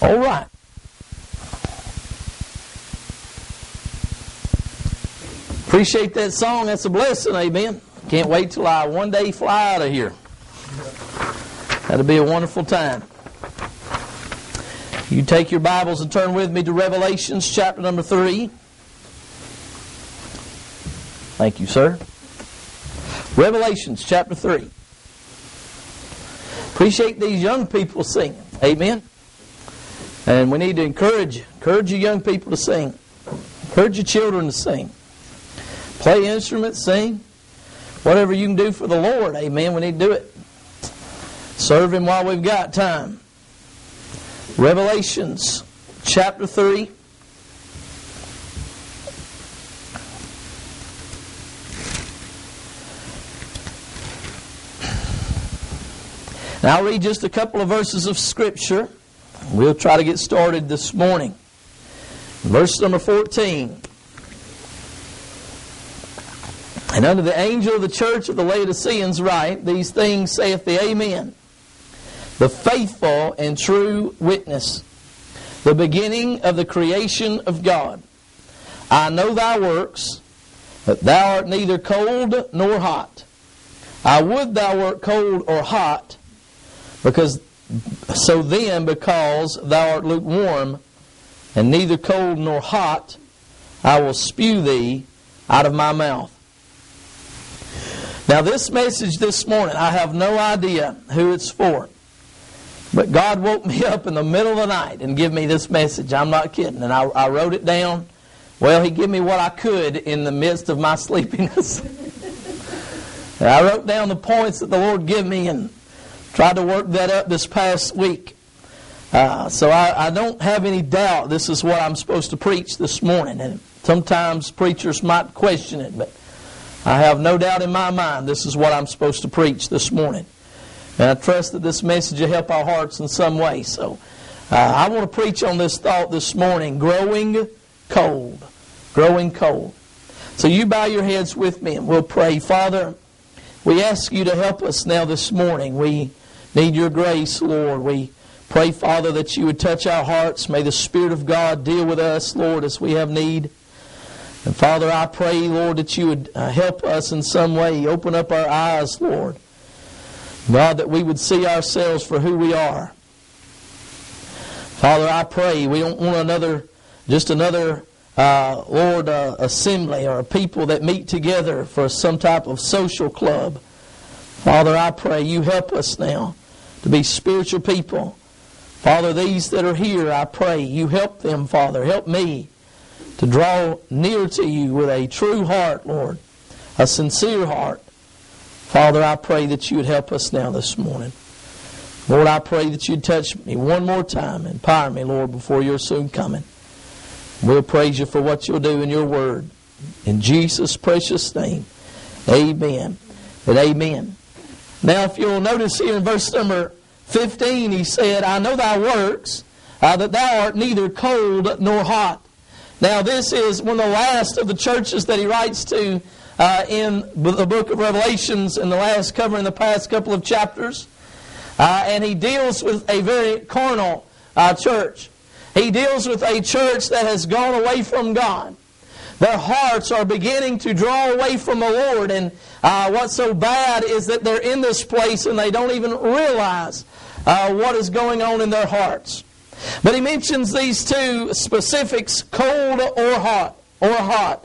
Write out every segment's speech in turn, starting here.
All right. Appreciate that song. That's a blessing, amen. Can't wait till I one day fly out of here. That'll be a wonderful time. You take your Bibles and turn with me to Revelations chapter number 3. Thank you, sir. Revelations chapter 3. Appreciate these young people singing. Amen. And we need to encourage you young people to sing. Encourage your children to sing. Play instruments, sing. Whatever you can do for the Lord, amen, we need to do it. Serve Him while we've got time. Revelations chapter 3. Now I'll read just a couple of verses of Scripture. We'll try to get started this morning. Verse number 14. And unto the angel of the church of the Laodiceans write, These things saith the Amen, the faithful and true witness, the beginning of the creation of God. I know thy works, that thou art neither cold nor hot. I would thou wert cold or hot, because thou art lukewarm, and neither cold nor hot, I will spew thee out of my mouth. Now this message this morning, I have no idea who it's for. But God woke me up in the middle of the night and gave me this message. I'm not kidding. And I wrote it down. Well, He gave me what I could in the midst of my sleepiness. And I wrote down the points that the Lord gave me and tried to work that up this past week. So I don't have any doubt this is what I'm supposed to preach this morning. And sometimes preachers might question it, but I have no doubt in my mind this is what I'm supposed to preach this morning. And I trust that this message will help our hearts in some way. So I want to preach on this thought this morning, growing cold. Growing cold. So you bow your heads with me and we'll pray. Father, we ask you to help us now this morning. We need your grace, Lord. We pray, Father, that you would touch our hearts. May the Spirit of God deal with us, Lord, as we have need. And Father, I pray, Lord, that you would help us in some way. Open up our eyes, Lord. God, that we would see ourselves for who we are. Father, I pray we don't want another assembly or a people that meet together for some type of social club. Father, I pray you help us now to be spiritual people. Father, these that are here, I pray you help them, Father. Help me to draw near to you with a true heart, Lord, a sincere heart. Father, I pray that you would help us now this morning. Lord, I pray that you'd touch me one more time and empower me, Lord, before you're soon coming. We'll praise you for what you'll do in your word. In Jesus' precious name, amen and amen. Now, if you'll notice here in verse number 15, he said, I know thy works, that thou art neither cold nor hot. Now, this is one of the last of the churches that he writes to in the book of Revelations, covering the past couple of chapters. And he deals with a very carnal church. He deals with a church that has gone away from God. Their hearts are beginning to draw away from the Lord. And what's so bad is that they're in this place and they don't even realize what is going on in their hearts. But he mentions these two specifics, cold or hot.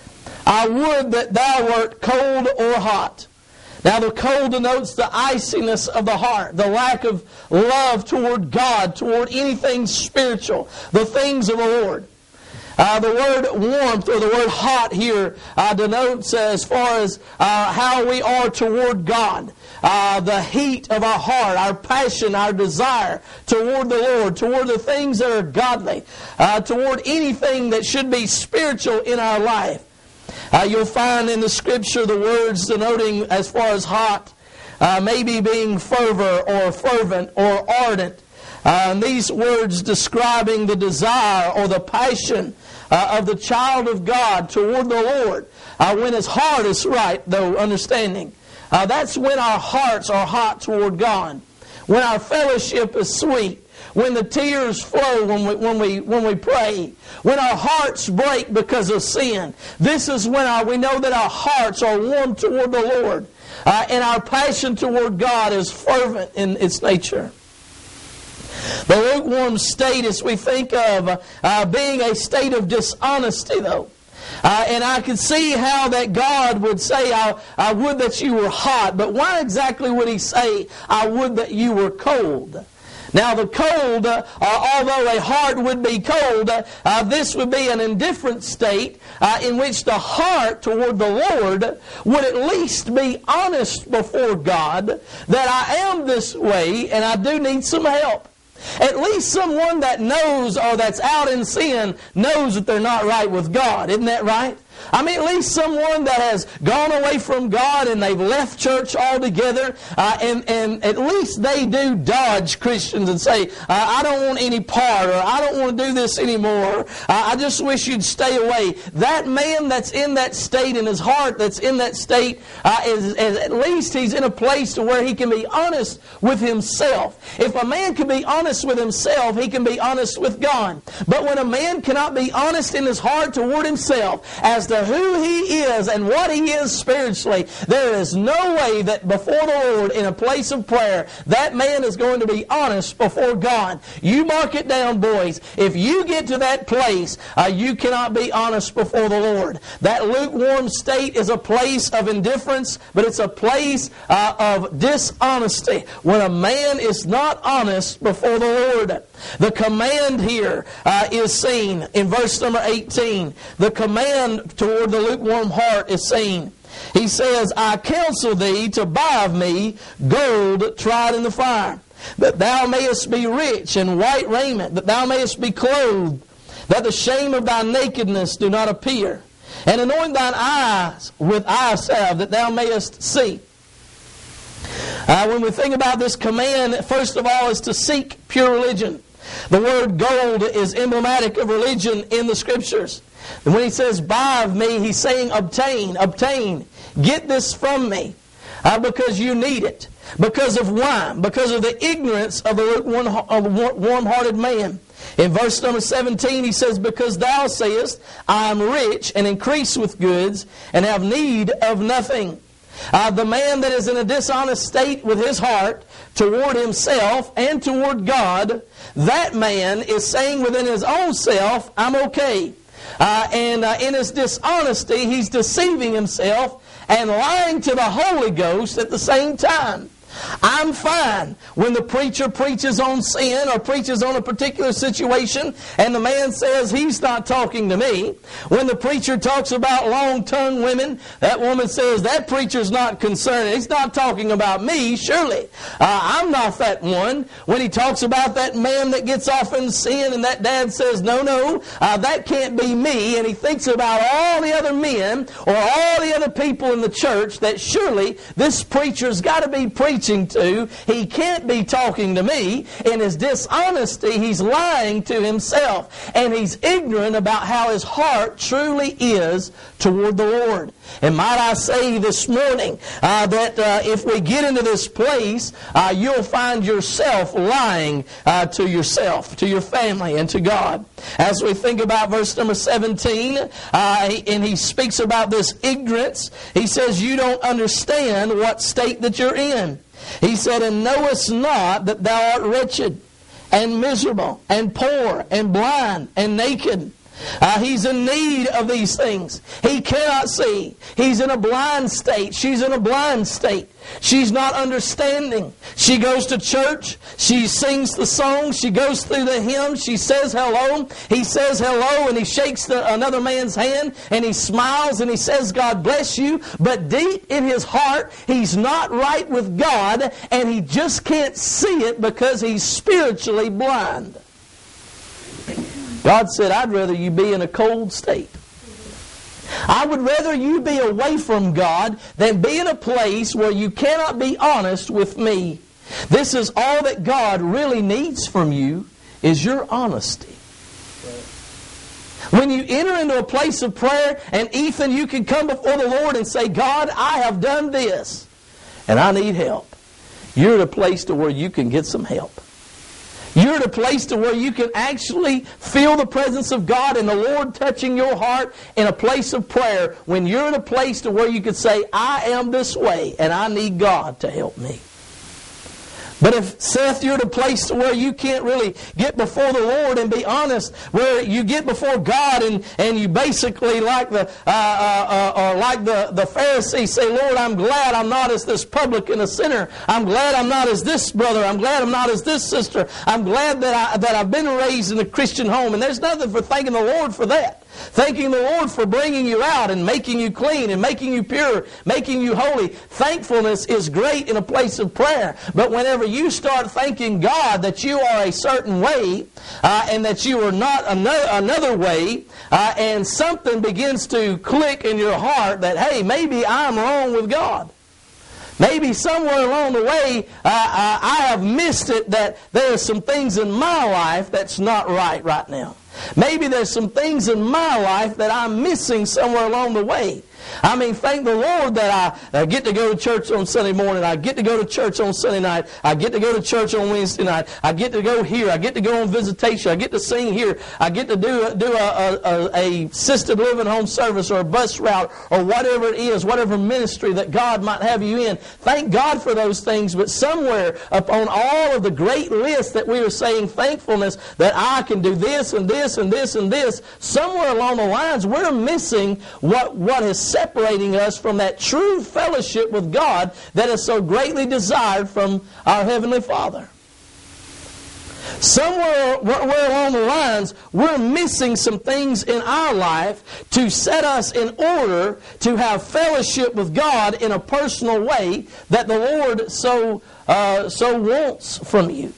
I would that thou wert cold or hot. Now the cold denotes the iciness of the heart, the lack of love toward God, toward anything spiritual, the things of the Lord. The word warmth or the word hot here denotes as far as how we are toward God. The heat of our heart, our passion, our desire toward the Lord, toward the things that are godly, toward anything that should be spiritual in our life. You'll find in the Scripture the words denoting as far as hot, maybe being fervor or fervent or ardent. And these words describing the desire or the passion of the child of God toward the Lord. When his heart is right, though, understanding. That's when our hearts are hot toward God. When our fellowship is sweet. when the tears flow when we pray, when our hearts break because of sin. This is when we know that our hearts are warm toward the Lord, and our passion toward God is fervent in its nature. The lukewarm state, as we think of being a state of dishonesty, though. And I could see how that God would say, I would that you were hot. But why exactly would He say, I would that you were cold? Now the cold, although a heart would be cold, this would be an indifferent state in which the heart toward the Lord would at least be honest before God that I am this way and I do need some help. At least someone that knows or that's out in sin knows that they're not right with God. Isn't that right? I mean, at least someone that has gone away from God and they've left church altogether, and at least they do dodge Christians and say, I don't want any part, or I don't want to do this anymore. I just wish you'd stay away. That man that's in that state, in his heart that's in that state, is at least he's in a place to where he can be honest with himself. If a man can be honest with himself, he can be honest with God. But when a man cannot be honest in his heart toward himself as to who he is and what he is spiritually, there is no way that before the Lord in a place of prayer that man is going to be honest before God. You mark it down, boys. If you get to that place, you cannot be honest before the Lord. That lukewarm state is a place of indifference, but it's a place of dishonesty when a man is not honest before the Lord. The command here is seen in verse number 18. The command toward the lukewarm heart is seen. He says, I counsel thee to buy of me gold tried in the fire, that thou mayest be rich in white raiment, that thou mayest be clothed, that the shame of thy nakedness do not appear, and anoint thine eyes with eye salve, that thou mayest see. When we think about this command, first of all, is to seek pure religion. The word gold is emblematic of religion in the Scriptures. And when he says, buy of me, he's saying, obtain, obtain. Get this from me because you need it. Because of why? Because of the ignorance of the warm-hearted man. In verse number 17, he says, because thou sayest, I am rich and increase with goods and have need of nothing. The man that is in a dishonest state with his heart toward himself and toward God, that man is saying within his own self, I'm okay. And in his dishonesty, he's deceiving himself and lying to the Holy Ghost at the same time. I'm fine when the preacher preaches on sin or preaches on a particular situation and the man says he's not talking to me. When the preacher talks about long-tongued women, that woman says that preacher's not concerned. He's not talking about me, surely. I'm not that one. When he talks about that man that gets off in sin and that dad says, no, that can't be me. And he thinks about all the other men or all the other people in the church that surely this preacher's got to be preaching to. He can't be talking to me. In his dishonesty, he's lying to himself. And he's ignorant about how his heart truly is toward the Lord. And might I say this morning that if we get into this place, you'll find yourself lying to yourself, to your family, and to God. As we think about verse number 17, and he speaks about this ignorance, he says, you don't understand what state that you're in. He said, and knowest not that thou art wretched, and miserable, and poor, and blind, and naked. He's in need of these things. He cannot see. He's in a blind state. She's in a blind state. She's not understanding. She goes to church. She sings the song. She goes through the hymn. She says hello. He says hello and he shakes another man's hand and he smiles and he says, God bless you. But deep in his heart, he's not right with God and he just can't see it because he's spiritually blind. God said, I'd rather you be in a cold state. I would rather you be away from God than be in a place where you cannot be honest with me. This is all that God really needs from you, is your honesty. When you enter into a place of prayer, and Ethan, you can come before the Lord and say, God, I have done this, and I need help. You're at a place to where you can get some help. You're at a place to where you can actually feel the presence of God and the Lord touching your heart in a place of prayer when you're at a place to where you could say, I am this way and I need God to help me. But if, Seth, you're at a place to where you can't really get before the Lord and be honest, where you get before God and you basically like the Pharisees say, Lord, I'm glad I'm not as this publican, a sinner. I'm glad I'm not as this brother. I'm glad I'm not as this sister. I'm glad that I've been raised in a Christian home. And there's nothing for thanking the Lord for that. Thanking the Lord for bringing you out and making you clean and making you pure, making you holy. Thankfulness is great in a place of prayer. But whenever you start thanking God that you are a certain way and that you are not another way, and something begins to click in your heart that, hey, maybe I'm wrong with God. Maybe somewhere along the way I have missed it that there are some things in my life that's not right now. Maybe there's some things in my life that I'm missing somewhere along the way. I mean, thank the Lord that I get to go to church on Sunday morning. I get to go to church on Sunday night. I get to go to church on Wednesday night. I get to go here. I get to go on visitation. I get to sing here. I get to do a assisted living home service or a bus route or whatever it is, whatever ministry that God might have you in. Thank God for those things. But somewhere upon all of the great list that we are saying thankfulness that I can do this and this and this and this, somewhere along the lines we're missing what is separating us from that true fellowship with God that is so greatly desired from our Heavenly Father. Somewhere along the lines, we're missing some things in our life to set us in order to have fellowship with God in a personal way that the Lord so wants from you.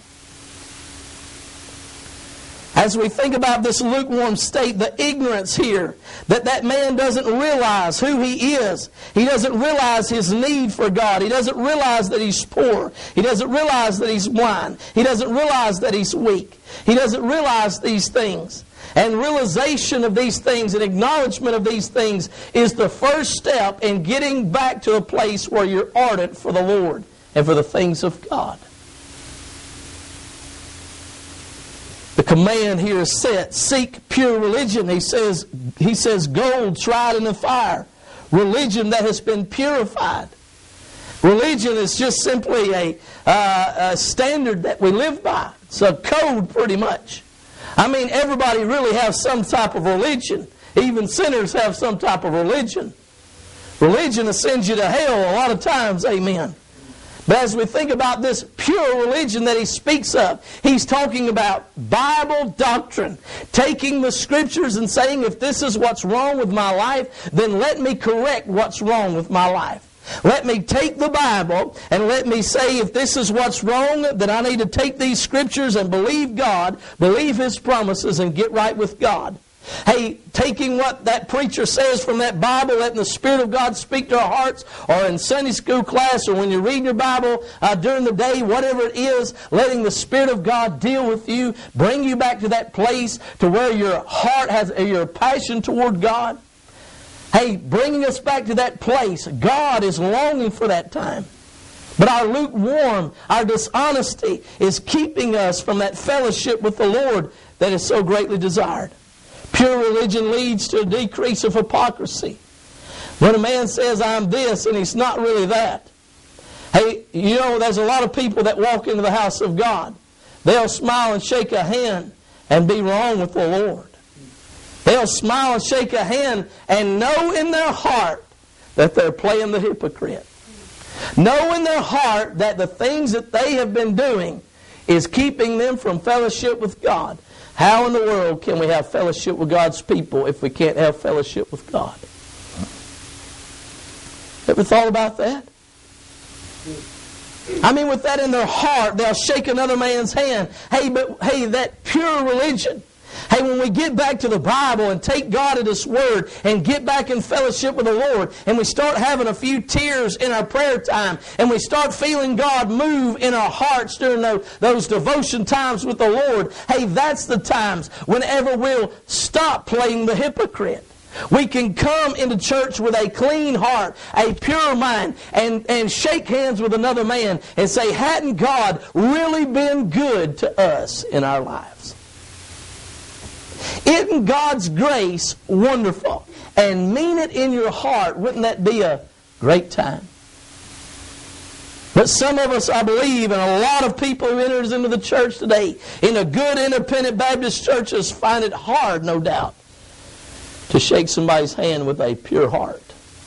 As we think about this lukewarm state, the ignorance here, that man doesn't realize who he is. He doesn't realize his need for God. He doesn't realize that he's poor. He doesn't realize that he's blind. He doesn't realize that he's weak. He doesn't realize these things. And realization of these things and acknowledgement of these things is the first step in getting back to a place where you're ardent for the Lord and for the things of God. The command here is set, seek pure religion. He says gold tried in the fire. Religion that has been purified. Religion is just simply a standard that we live by. It's a code pretty much. I mean, everybody really has some type of religion. Even sinners have some type of religion. Religion that sends you to hell a lot of times, amen. But as we think about this pure religion that he speaks of, he's talking about Bible doctrine. Taking the Scriptures and saying, if this is what's wrong with my life, then let me correct what's wrong with my life. Let me take the Bible and let me say, if this is what's wrong, then I need to take these Scriptures and believe God, believe His promises, and get right with God. Hey, taking what that preacher says from that Bible, letting the Spirit of God speak to our hearts, or in Sunday school class, or when you're reading your Bible during the day, whatever it is, letting the Spirit of God deal with you, bring you back to that place to where your heart has your passion toward God. Hey, bringing us back to that place. God is longing for that time. But our lukewarm, our dishonesty is keeping us from that fellowship with the Lord that is so greatly desired. Pure religion leads to a decrease of hypocrisy. When a man says, I'm this, and he's not really that. Hey, you know, there's a lot of people that walk into the house of God. They'll smile and shake a hand and be wrong with the Lord. They'll smile and shake a hand and know in their heart that they're playing the hypocrite. Know in their heart that the things that they have been doing is keeping them from fellowship with God. How in the world can we have fellowship with God's people if we can't have fellowship with God? Ever thought about that? I mean, with that in their heart, they'll shake another man's hand. Hey, that pure religion. Hey, when we get back to the Bible and take God at His Word and get back in fellowship with the Lord, and we start having a few tears in our prayer time, and we start feeling God move in our hearts during those devotion times with the Lord, hey, that's the times whenever we'll stop playing the hypocrite. We can come into church with a clean heart, a pure mind, and shake hands with another man and say, hadn't God really been good to us in our lives? Isn't God's grace wonderful? And mean it in your heart. Wouldn't that be a great time? But some of us, I believe, and a lot of people who enters into the church today, in the good independent Baptist churches, find it hard, no doubt, to shake somebody's hand with a pure heart.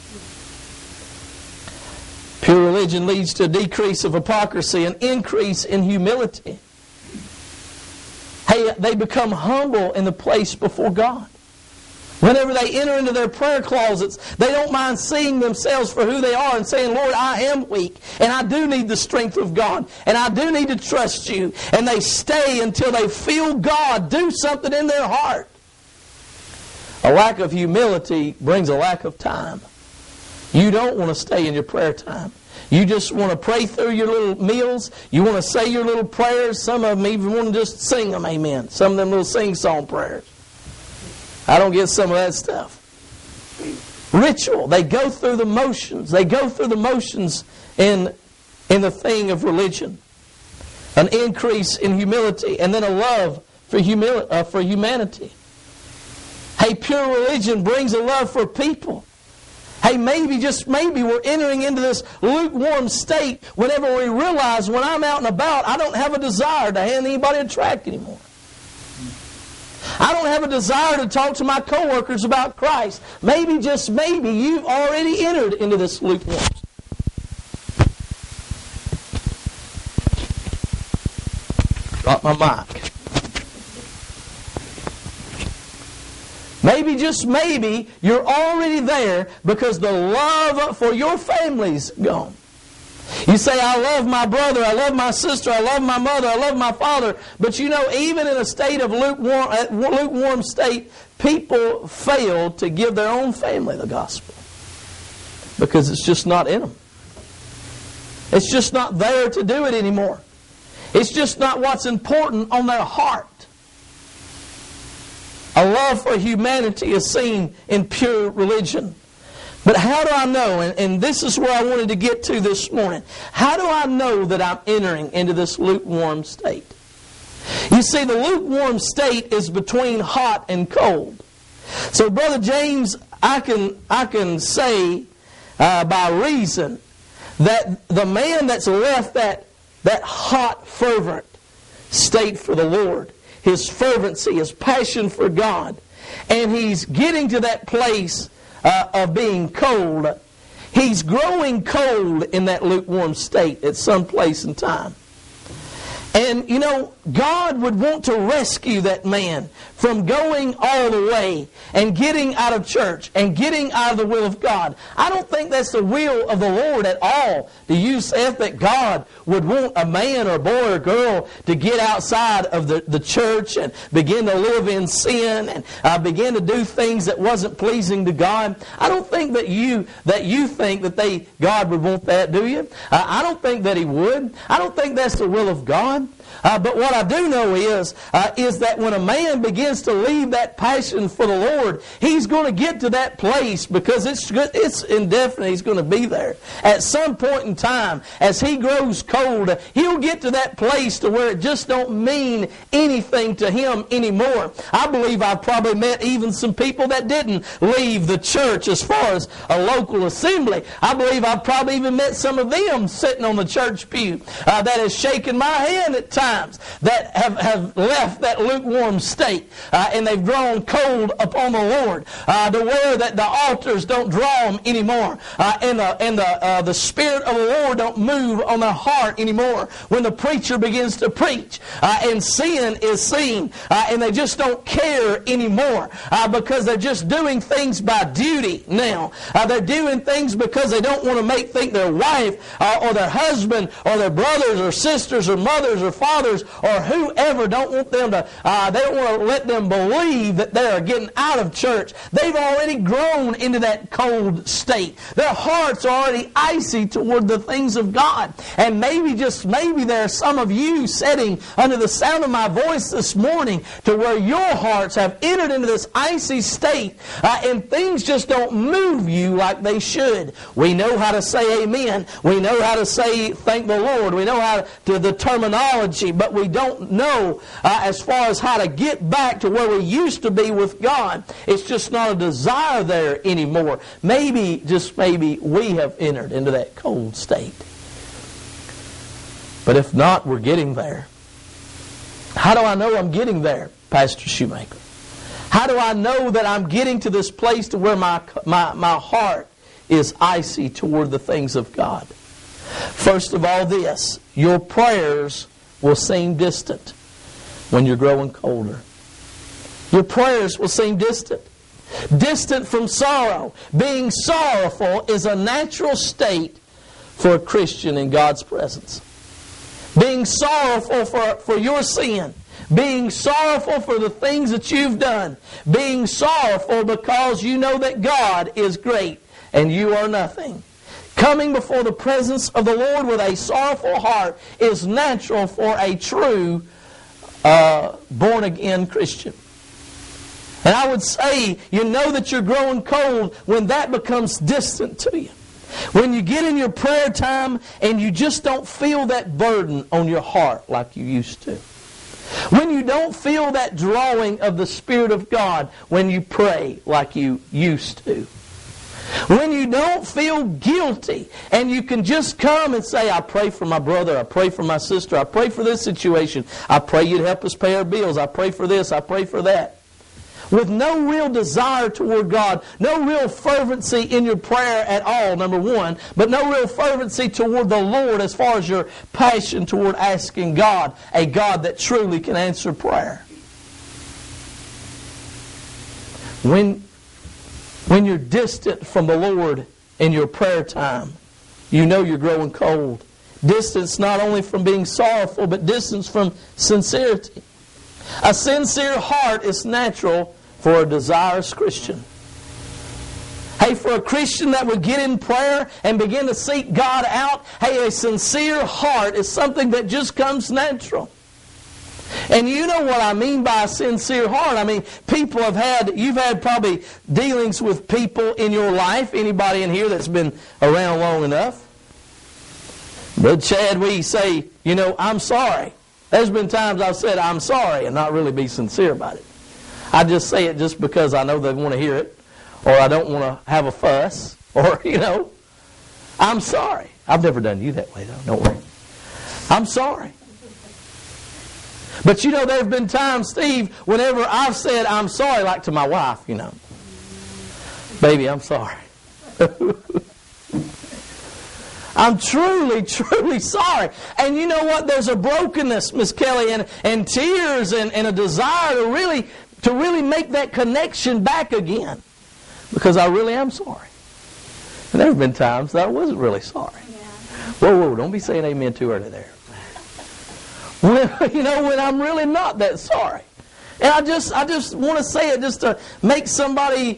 Pure religion leads to a decrease of hypocrisy, an increase in humility. Hey, they become humble in the place before God. Whenever they enter into their prayer closets, they don't mind seeing themselves for who they are and saying, Lord, I am weak, and I do need the strength of God, and I do need to trust you. And they stay until they feel God do something in their heart. A lack of humility brings a lack of time. You don't want to stay in your prayer time. You just want to pray through your little meals. You want to say your little prayers. Some of them even want to just sing them, amen. Some of them little sing-song prayers. I don't get some of that stuff. Ritual. They go through the motions. They go through the motions in the thing of religion. An increase in humility, and then a love for humanity. Hey, pure religion brings a love for people. Hey, maybe, just maybe, we're entering into this lukewarm state whenever we realize when I'm out and about, I don't have a desire to hand anybody a tract anymore. I don't have a desire to talk to my coworkers about Christ. Maybe, just maybe, you've already entered into this lukewarm state. Drop my mic. Maybe, just maybe, you're already there because the love for your family's gone. You say, I love my brother, I love my sister, I love my mother, I love my father. But you know, even in a state of lukewarm state, people fail to give their own family the gospel. Because it's just not in them. It's just not there to do it anymore. It's just not what's important on their heart. A love for humanity is seen in pure religion. But how do I know, and this is where I wanted to get to this morning, how do I know that I'm entering into this lukewarm state? You see, the lukewarm state is between hot and cold. So, Brother James, I can say by reason that the man that's left that hot, fervent state for the Lord, his fervency, his passion for God, and he's getting to that place of being cold, he's growing cold in that lukewarm state at some place in time. And, you know, God would want to rescue that man from going all the way and getting out of church and getting out of the will of God. I don't think that's the will of the Lord at all. Do you say that God would want a man or boy or girl to get outside of the church and begin to live in sin and begin to do things that wasn't pleasing to God? I don't think that you think that God would want that, do you? I don't think that He would. I don't think that's the will of God. But what I do know is that when a man begins to leave that passion for the Lord, he's going to get to that place because it's indefinite. He's going to be there. At some point in time, as he grows cold, he'll get to that place to where it just don't mean anything to him anymore. I believe I've probably met even some people that didn't leave the church as far as a local assembly. I believe I've probably even met some of them sitting on the church pew that has shaken my hand at times, that have left that lukewarm state and they've grown cold upon the Lord to where that the altars don't draw them anymore and the Spirit of the Lord don't move on their heart anymore when the preacher begins to preach and sin is seen and they just don't care anymore because they're just doing things by duty now. They're doing things because they don't want to think their wife or their husband or their brothers or sisters or mothers or fathers or whoever don't want them to, they don't want to let them believe that they are getting out of church. They've already grown into that cold state. Their hearts are already icy toward the things of God. And maybe, just maybe, there are some of you sitting under the sound of my voice this morning to where your hearts have entered into this icy state, and things just don't move you like they should. We know how to say amen. We know how to say thank the Lord. We know how to the terminology, but we don't know as far as how to get back to where we used to be with God. It's just not a desire there anymore. Maybe, just maybe, we have entered into that cold state. But if not, we're getting there. How do I know I'm getting there, Pastor Shoemaker? How do I know that I'm getting to this place to where my heart is icy toward the things of God? First of all, this: your prayers will seem distant when you're growing colder. Your prayers will seem distant. Distant from sorrow. Being sorrowful is a natural state for a Christian in God's presence. Being sorrowful for your sin. Being sorrowful for the things that you've done. Being sorrowful because you know that God is great and you are nothing. Coming before the presence of the Lord with a sorrowful heart is natural for a true born-again Christian. And I would say, you know that you're growing cold when that becomes distant to you. When you get in your prayer time and you just don't feel that burden on your heart like you used to. When you don't feel that drawing of the Spirit of God when you pray like you used to. When you don't feel guilty and you can just come and say, I pray for my brother, I pray for my sister, I pray for this situation, I pray you'd help us pay our bills, I pray for this, I pray for that. With no real desire toward God, no real fervency in your prayer at all, number one, but no real fervency toward the Lord as far as your passion toward asking God, a God that truly can answer prayer. When you're distant from the Lord in your prayer time, you know you're growing cold. Distance not only from being sorrowful, but distance from sincerity. A sincere heart is natural for a desirous Christian. Hey, for a Christian that would get in prayer and begin to seek God out, hey, a sincere heart is something that just comes natural. And you know what I mean by a sincere heart. I mean, you've had probably dealings with people in your life. Anybody in here that's been around long enough? But Chad, we say, I'm sorry. There's been times I've said I'm sorry and not really be sincere about it. I just say it just because I know they want to hear it, or I don't want to have a fuss, or, I'm sorry. I've never done you that way, though. Don't worry. I'm sorry. But there have been times, Steve, whenever I've said I'm sorry, like to my wife, baby, I'm sorry. I'm truly, truly sorry. And you know what? There's a brokenness, Miss Kelly, and tears and a desire to really make that connection back again. Because I really am sorry. And there have been times that I wasn't really sorry. Yeah. Whoa, don't be saying amen too early there. When I'm really not that sorry. And I just want to say it just to make somebody,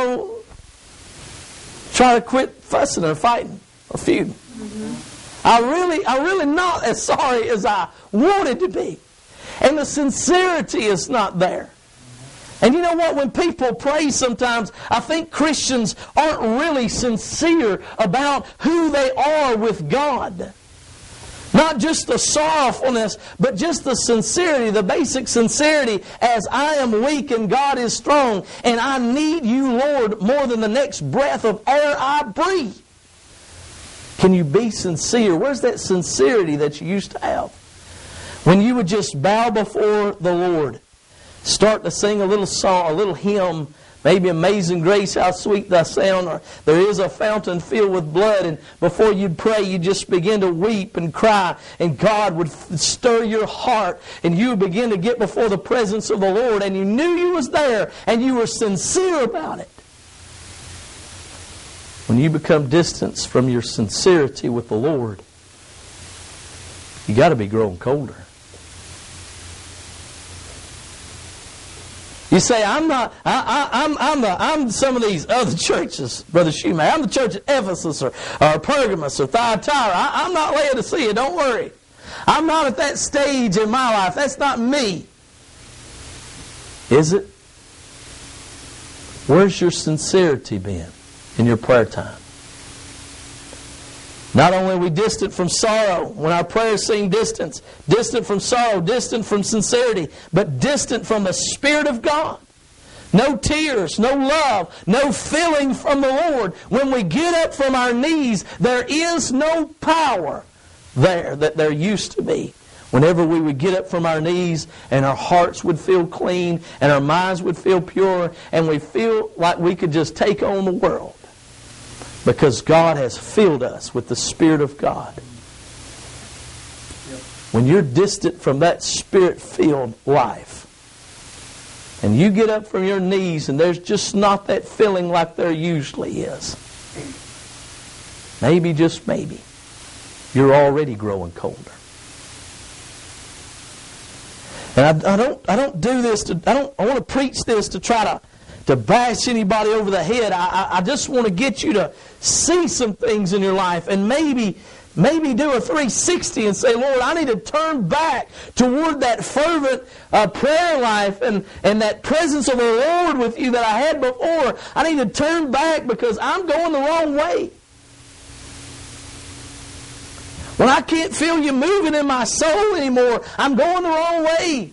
try to quit fussing or fighting or feuding. Mm-hmm. I really not as sorry as I wanted to be. And the sincerity is not there. And you know what? When people pray sometimes, I think Christians aren't really sincere about who they are with God. Not just the sorrowfulness, but just the sincerity, the basic sincerity, as I am weak and God is strong, and I need you, Lord, more than the next breath of air I breathe. Can you be sincere? Where's that sincerity that you used to have? When you would just bow before the Lord, start to sing a little song, a little hymn, maybe Amazing Grace, how sweet thy sound, or there is a fountain filled with blood, and before you'd pray, you'd just begin to weep and cry, and God would stir your heart, and you would begin to get before the presence of the Lord, and you knew you was there, and you were sincere about it. When you become distant from your sincerity with the Lord, You got to be growing colder. You say, I'm some of these other churches, Brother Shoemaker. I'm the church at Ephesus or Pergamos or Thyatira. I'm not Laodicea, don't worry. I'm not at that stage in my life. That's not me. Is it? Where's your sincerity been in your prayer time? Not only are we distant from sorrow, when our prayers seem distant from sorrow, distant from sincerity, but distant from the Spirit of God. No tears, no love, no feeling from the Lord. When we get up from our knees, there is no power there that there used to be. Whenever we would get up from our knees and our hearts would feel clean and our minds would feel pure and we feel like we could just take on the world. Because God has filled us with the Spirit of God. When you're distant from that Spirit-filled life, and you get up from your knees and there's just not that feeling like there usually is, maybe, just maybe, you're already growing colder. And I don't do this I want to preach this to try to bash anybody over the head. I just want to get you to see some things in your life and maybe do a 360 and say, Lord, I need to turn back toward that fervent prayer life and that presence of the Lord with you that I had before. I need to turn back because I'm going the wrong way. When I can't feel you moving in my soul anymore, I'm going the wrong way.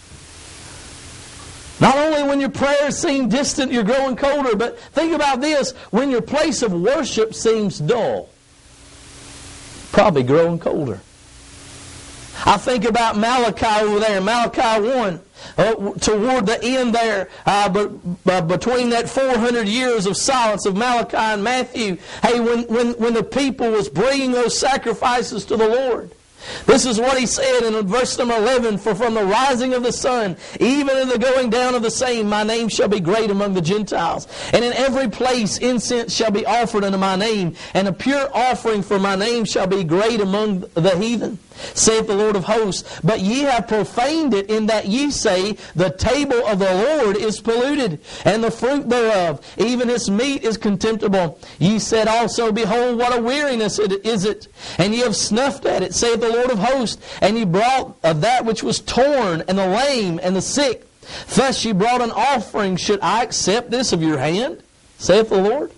Not only when your prayers seem distant, you're growing colder, but think about this. When your place of worship seems dull, probably growing colder. I think about Malachi over there, Malachi 1, toward the end there, between that 400 years of silence of Malachi and Matthew. Hey, when the people was bringing those sacrifices to the Lord, this is what he said in verse number 11, for from the rising of the sun, even in the going down of the same, my name shall be great among the Gentiles. And in every place incense shall be offered unto my name, and a pure offering for my name shall be great among the heathen, saith the Lord of hosts. But ye have profaned it, in that ye say, the table of the Lord is polluted, and the fruit thereof, even his meat, is contemptible. Ye said also, behold, what a weariness is it, and ye have snuffed at it, saith the Lord of hosts, and ye brought of that which was torn, and the lame, and the sick. Thus ye brought an offering. Should I accept this of your hand, saith the Lord?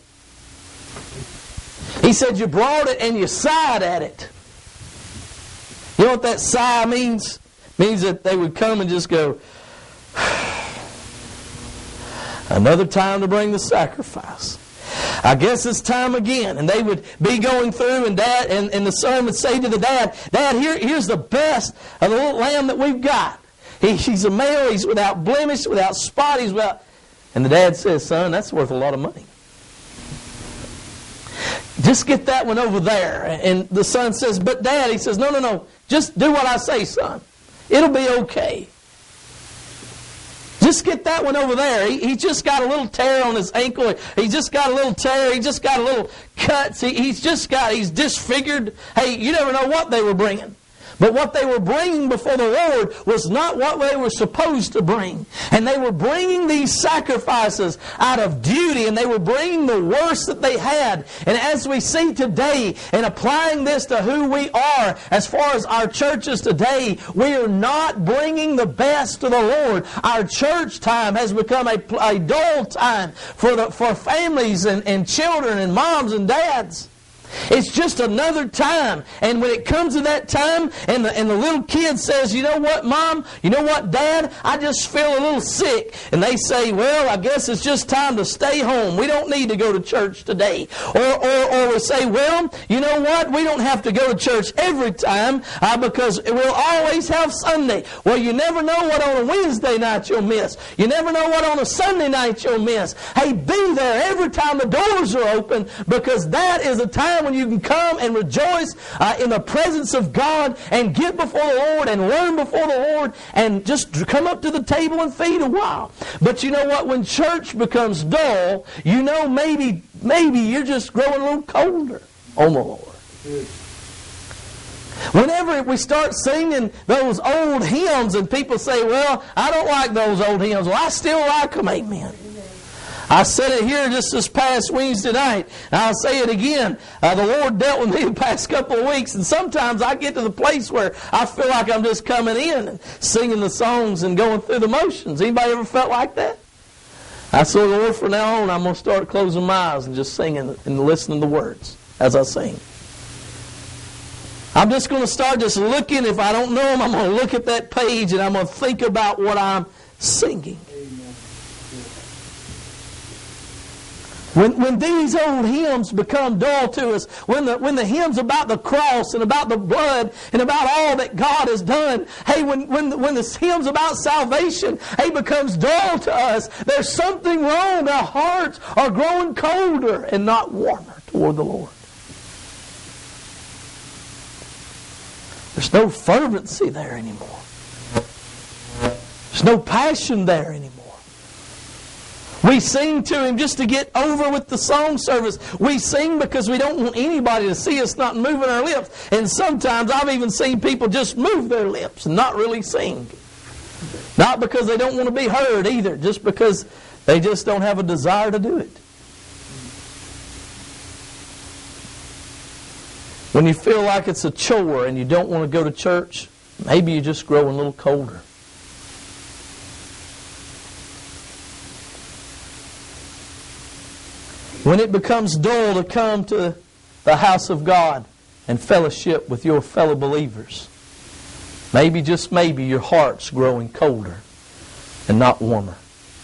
He said you brought it and you sighed at it. You know what that sigh means? It means that they would come and just go, another time to bring the sacrifice. I guess it's time again. And they would be going through, and Dad and the son would say to the dad, Dad, here's the best of the little lamb that we've got. He's a male, he's without blemish, without spot, he's without... And the dad says, son, that's worth a lot of money. Just get that one over there. And the son says, but Dad, he says, no, just do what I say, son. It'll be okay. Just get that one over there. He just got a little tear on his ankle. He just got a little tear. He just got a little cuts. He's disfigured. Hey, you never know what they were bringing. But what they were bringing before the Lord was not what they were supposed to bring. And they were bringing these sacrifices out of duty, and they were bringing the worst that they had. And as we see today, and applying this to who we are, as far as our churches today, we are not bringing the best to the Lord. Our church time has become a dull time for families and children and moms and dads. It's just another time. And when it comes to that time and the little kid says, you know what, Mom? You know what, Dad? I just feel a little sick. And they say, well, I guess it's just time to stay home. We don't need to go to church today. Or we say, well, you know what? We don't have to go to church every time because we'll always have Sunday. Well, you never know what on a Wednesday night you'll miss. You never know what on a Sunday night you'll miss. Hey, be there every time the doors are open, because that is a time when you can come and rejoice in the presence of God and get before the Lord and learn before the Lord and just come up to the table and feed a while. But you know what? When church becomes dull, you know maybe you're just growing a little colder on the Lord. Whenever we start singing those old hymns and people say, well, I don't like those old hymns. Well, I still like them, amen. I said it here just this past Wednesday night. And I'll say it again. The Lord dealt with me the past couple of weeks. And sometimes I get to the place where I feel like I'm just coming in and singing the songs and going through the motions. Anybody ever felt like that? I said, Lord, from now on, I'm going to start closing my eyes and just singing and listening to the words as I sing. I'm just going to start just looking. If I don't know them, I'm going to look at that page and I'm going to think about what I'm singing. When these old hymns become dull to us, when the hymns about the cross and about the blood and about all that God has done, hey, when the hymns about salvation, hey, becomes dull to us, there's something wrong. Our hearts are growing colder and not warmer toward the Lord. There's no fervency there anymore. There's no passion there anymore. We sing to Him just to get over with the song service. We sing because we don't want anybody to see us not moving our lips. And sometimes I've even seen people just move their lips and not really sing. Not because they don't want to be heard either, just because they just don't have a desire to do it. When you feel like it's a chore and you don't want to go to church, maybe you just grow a little colder. When it becomes dull to come to the house of God and fellowship with your fellow believers, maybe, just maybe, your heart's growing colder and not warmer.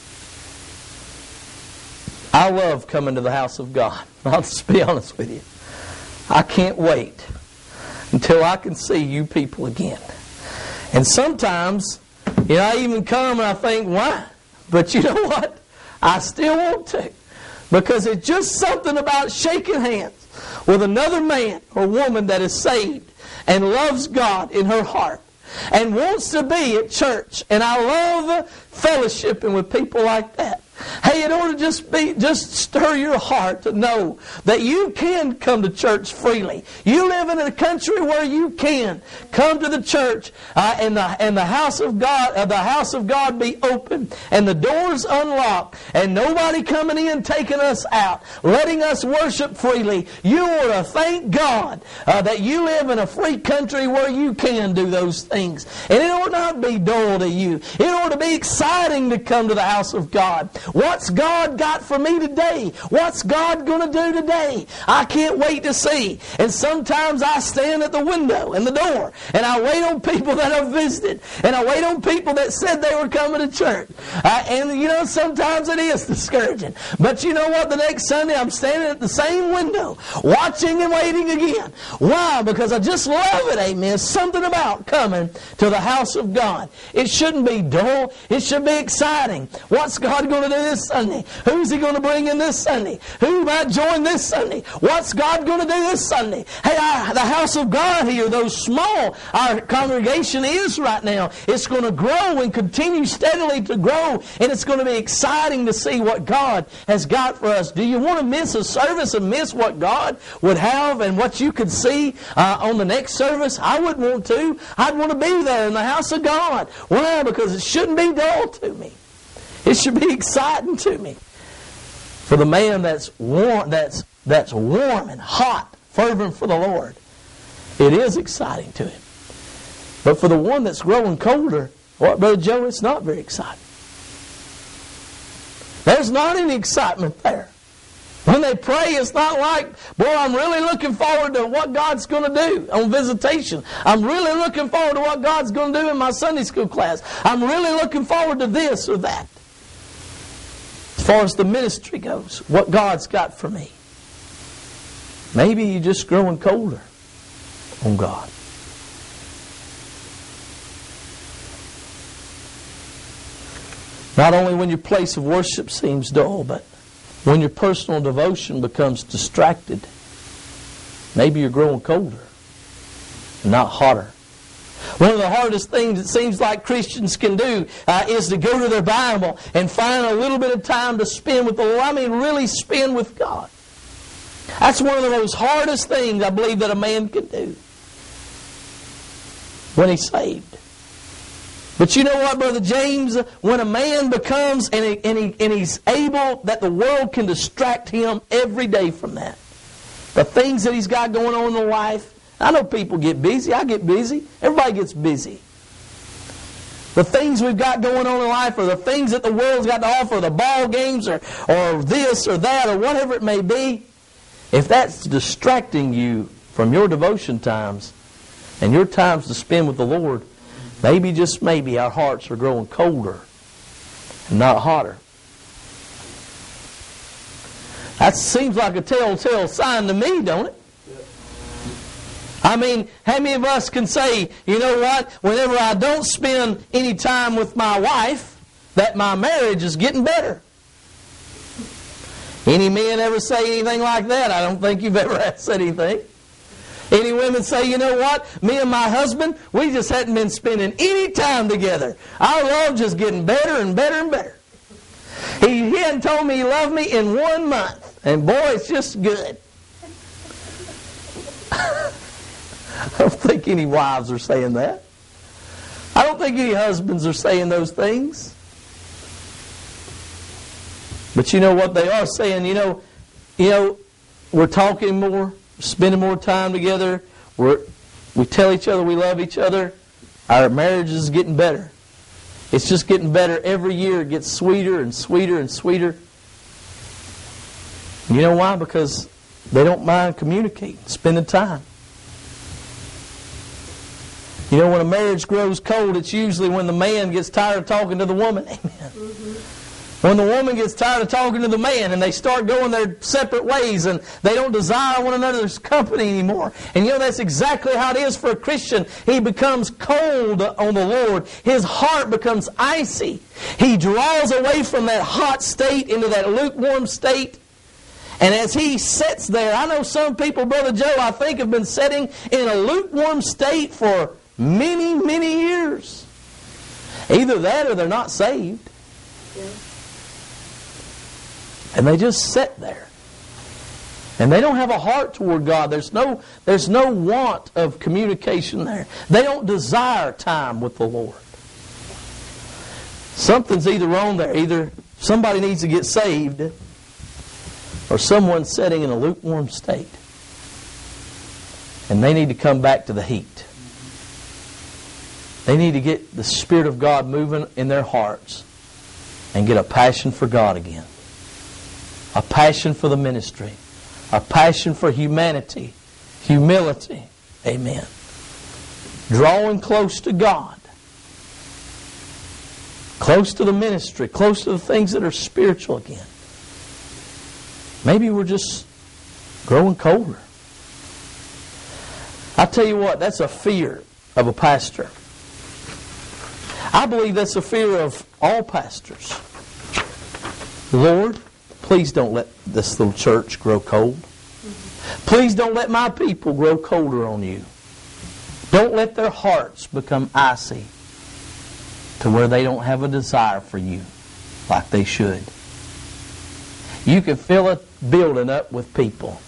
I love coming to the house of God. I'll just be honest with you. I can't wait until I can see you people again. And sometimes, I even come and I think, why? But you know what? I still want to. Because it's just something about shaking hands with another man or woman that is saved and loves God in her heart and wants to be at church. And I love fellowshipping with people like that. Hey, it ought to just stir your heart to know that you can come to church freely. You live in a country where you can come to the church and the house of God be open and the doors unlocked and nobody coming in taking us out, letting us worship freely. You ought to thank God that you live in a free country where you can do those things. And it ought not be dull to you. It ought to be exciting to come to the house of God. What's God got for me today? What's God going to do today? I can't wait to see. And sometimes I stand at the window and the door and I wait on people that have visited and I wait on people that said they were coming to church. And sometimes it is discouraging. But you know what? The next Sunday I'm standing at the same window watching and waiting again. Why? Because I just love it, amen. Something about coming to the house of God. It shouldn't be dull. It should be exciting. What's God going to do this Sunday? Who's He going to bring in this Sunday? Who might join this Sunday? What's God going to do this Sunday? Hey, the house of God here, though small our congregation is right now, it's going to grow and continue steadily to grow, and it's going to be exciting to see what God has got for us. Do you want to miss a service and miss what God would have and what you could see on the next service? I wouldn't want to. I'd want to be there in the house of God. Why? Because it shouldn't be dull to me. It should be exciting to me. For the man that's warm and hot, fervent for the Lord, it is exciting to him. But for the one that's growing colder, what, Brother Joe, it's not very exciting. There's not any excitement there. When they pray, it's not like, boy, I'm really looking forward to what God's going to do on visitation. I'm really looking forward to what God's going to do in my Sunday school class. I'm really looking forward to this or that. As far as the ministry goes, what God's got for me. Maybe you're just growing colder on God. Not only when your place of worship seems dull, but when your personal devotion becomes distracted, maybe you're growing colder and not hotter. One of the hardest things it seems like Christians can do is to go to their Bible and find a little bit of time to spend with the Lord. I mean, really spend with God. That's one of the most hardest things I believe that a man can do. when he's saved. But you know what, Brother James? When a man becomes, and he's able, that the world can distract him every day from that. The things that he's got going on in life. I know people get busy. I get busy. Everybody gets busy. The things we've got going on in life, or the things that the world's got to offer, the ball games, or this or that, or whatever it may be, if that's distracting you from your devotion times and your times to spend with the Lord, maybe, just maybe, our hearts are growing colder and not hotter. That seems like a telltale sign to me, don't it? I mean, how many of us can say, you know what, whenever I don't spend any time with my wife, that my marriage is getting better? Any men ever say anything like that? I don't think you've ever said anything. Any women say, you know what, me and my husband, we just hadn't been spending any time together. Our love just getting better and better and better. He hadn't told me he loved me in 1 month. And boy, it's just good. I don't think any wives are saying that. I don't think any husbands are saying those things. But you know what they are saying? You know, we're talking more, spending more time together. We tell each other we love each other. Our marriage is getting better. It's just getting better every year. It gets sweeter and sweeter and sweeter. You know why? Because they don't mind communicating, spending time. You know, when a marriage grows cold, it's usually when the man gets tired of talking to the woman. Amen. Mm-hmm. When the woman gets tired of talking to the man and they start going their separate ways and they don't desire one another's company anymore. And you know, that's exactly how it is for a Christian. He becomes cold on the Lord. His heart becomes icy. He draws away from that hot state into that lukewarm state. And as he sits there, I know some people, Brother Joe, I think have been sitting in a lukewarm state for many, many years. Either that or they're not saved. Yeah. And they just sit there. And they don't have a heart toward God. There's no want of communication there. They don't desire time with the Lord. Something's either wrong there. Either somebody needs to get saved, or someone's sitting in a lukewarm state. And they need to come back to the heat. They need to get the Spirit of God moving in their hearts and get a passion for God again. A passion for the ministry. A passion for humanity. Humility. Amen. Drawing close to God. Close to the ministry. Close to the things that are spiritual again. Maybe we're just growing colder. I tell you what, that's a fear of a pastor. I believe that's a fear of all pastors. Lord, please don't let this little church grow cold. Please don't let my people grow colder on you. Don't let their hearts become icy to where they don't have a desire for you like they should. You can fill a building up with people.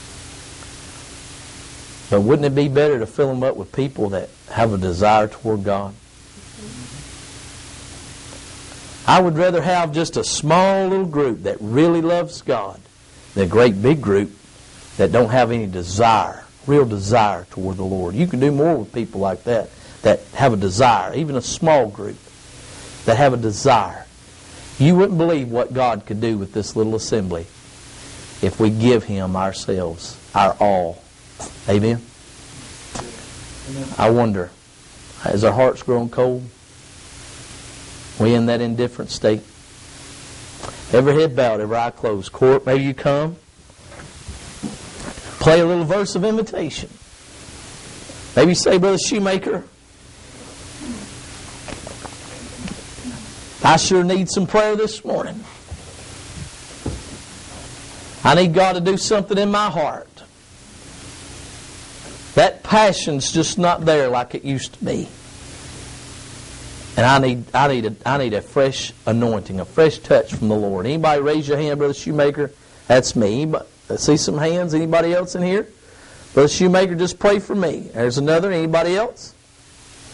But wouldn't it be better to fill them up with people that have a desire toward God? I would rather have just a small little group that really loves God than a great big group that don't have any desire, real desire toward the Lord. You can do more with people like that have a desire, even a small group that have a desire. You wouldn't believe what God could do with this little assembly if we give Him ourselves, our all. Amen? Amen. I wonder, has our hearts grown cold? We in that indifferent state? Every head bowed, every eye closed. Court, maybe you come. Play a little verse of invitation. Maybe say, Brother Shoemaker, I sure need some prayer this morning. I need God to do something in my heart. That passion's just not there like it used to be. And I need a fresh anointing, a fresh touch from the Lord. Anybody raise your hand, Brother Shoemaker? That's me. Anybody, see some hands? Anybody else in here? Brother Shoemaker, just pray for me. There's another. Anybody else?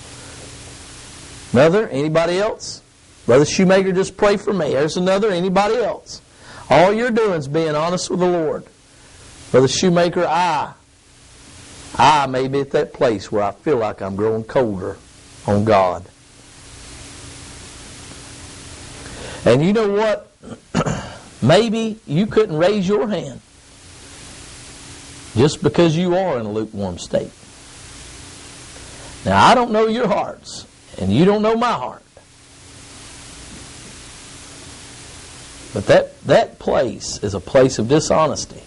Another? Anybody else? Brother Shoemaker, just pray for me. There's another. Anybody else? All you're doing is being honest with the Lord. Brother Shoemaker, I may be at that place where I feel like I'm growing colder on God. And you know what? Maybe you couldn't raise your hand just because you are in a lukewarm state. Now, I don't know your hearts, and you don't know my heart. But that place is a place of dishonesty.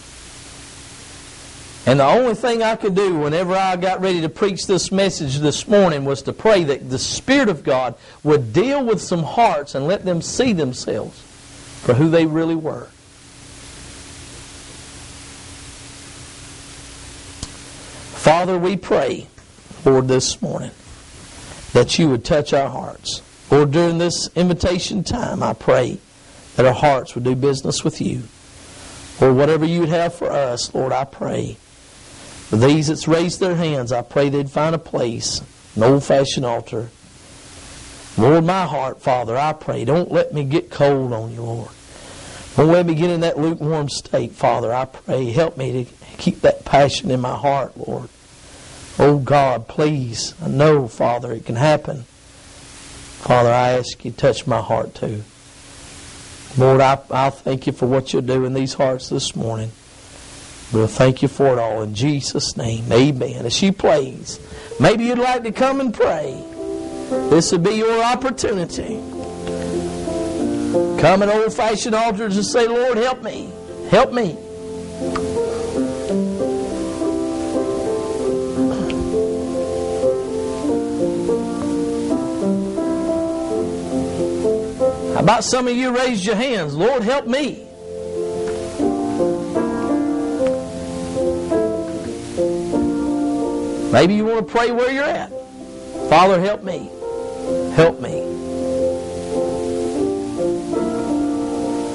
And the only thing I could do whenever I got ready to preach this message this morning was to pray that the Spirit of God would deal with some hearts and let them see themselves for who they really were. Father, we pray, Lord, this morning that you would touch our hearts. Lord, during this invitation time, I pray that our hearts would do business with you. Or whatever you would have for us, Lord, I pray. For these that's raised their hands, I pray they'd find a place, an old-fashioned altar. Lord, my heart, Father, I pray, don't let me get cold on you, Lord. Don't let me get in that lukewarm state, Father. I pray, help me to keep that passion in my heart, Lord. Oh, God, please. I know, Father, it can happen. Father, I ask you to touch my heart too. Lord, I thank you for what you'll do in these hearts this morning. We'll thank you for it all in Jesus' name. Amen. As she plays, maybe you'd like to come and pray. This would be your opportunity. Come at old-fashioned altars and say, Lord, help me. Help me. How about some of you raised your hands? Lord, help me. Maybe you want to pray where you're at. Father, help me. Help me.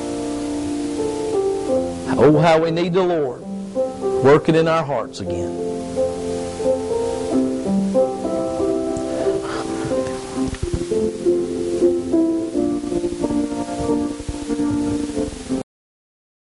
Oh, how we need the Lord working in our hearts again.